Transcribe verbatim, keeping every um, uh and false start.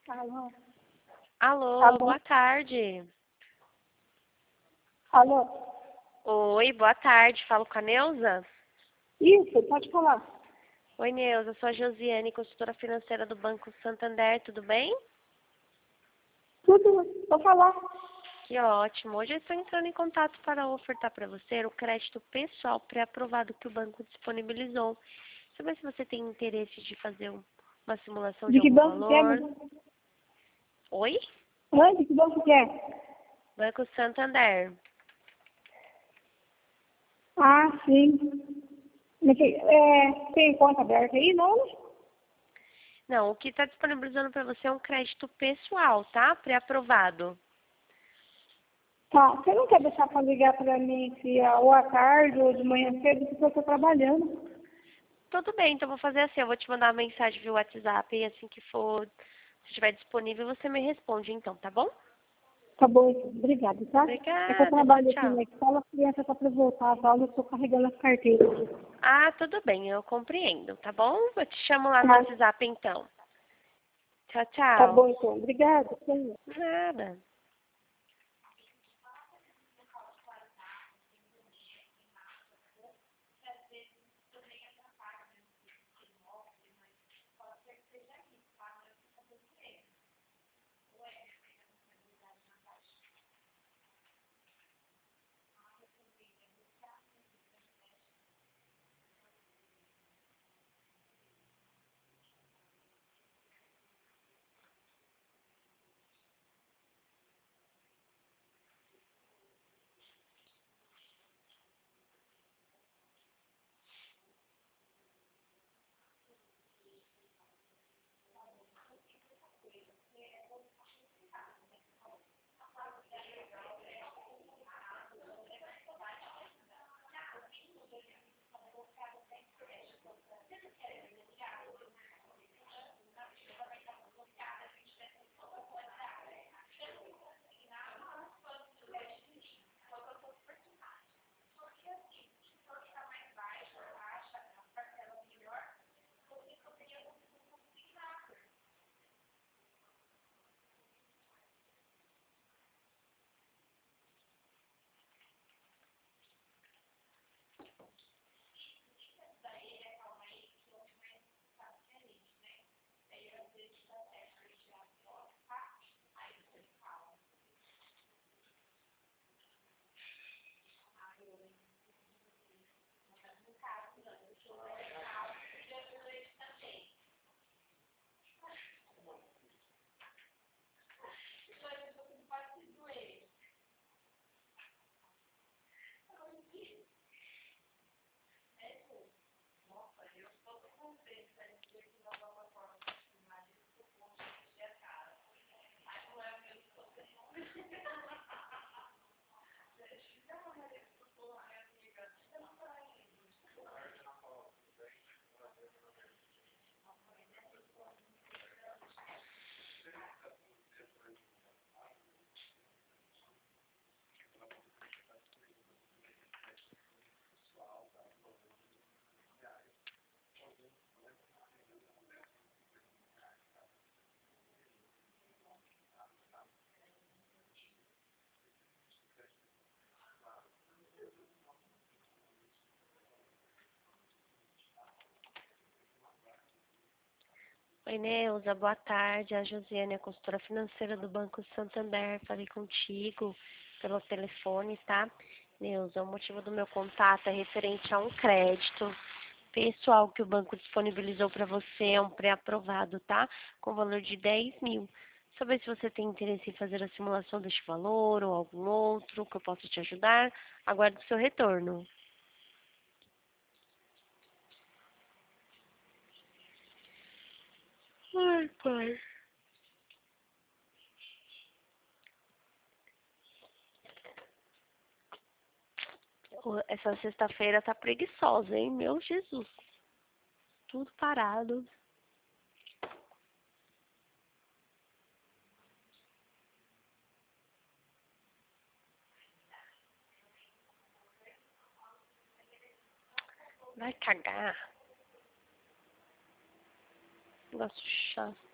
Alô? Alô, Alô? boa tarde. Alô? Oi, boa tarde. Falo com a Neuza? Isso, pode falar. Oi, Neuza. Sou a Josiane, consultora financeira do Banco Santander. Tudo bem? Tudo, vou falar. Que ótimo. Hoje eu estou entrando em contato para ofertar para você o crédito pessoal pré-aprovado que o banco disponibilizou. Saber se você tem interesse de fazer um- uma simulação de De que algum banco que é? valor. Oi? Hã? De que banco que é? Banco Santander. Ah, sim. Mas, é, tem conta aberta aí, não? Não, o que está disponibilizando para você é um crédito pessoal, tá? Pré-aprovado. Tá, você não quer deixar para ligar para mim se é ou à tarde ou de manhã cedo, porque eu estou trabalhando. Tudo bem, então vou fazer assim, eu vou te mandar uma mensagem via WhatsApp e assim que for, se estiver disponível, você me responde então, tá bom? Tá bom, então. Obrigada, tá? É que eu Obrigada, tchau, trabalho aqui tchau. na escola, a criança está para voltar às aulas, eu estou carregando as carteiras aqui. Ah, tudo bem, eu compreendo, tá bom? Eu te chamo lá no Tá, WhatsApp então. Tchau, tá tchau. bom, então. Obrigada. Sim. Nada. Oi, Neuza, boa tarde. A Josiane, a consultora financeira do Banco Santander. Falei contigo pelo telefone, tá? Neuza, o motivo do meu contato é referente a um crédito pessoal que o banco disponibilizou para você, é um pré-aprovado, tá? Com valor de dez mil. Saber se você tem interesse em fazer a simulação deste valor ou algum outro que eu possa te ajudar. Aguardo o seu retorno. Ai, pai. Ô, essa sexta-feira tá preguiçosa, hein? Meu Jesus. Tudo parado. Vai cagar. Negócio chato.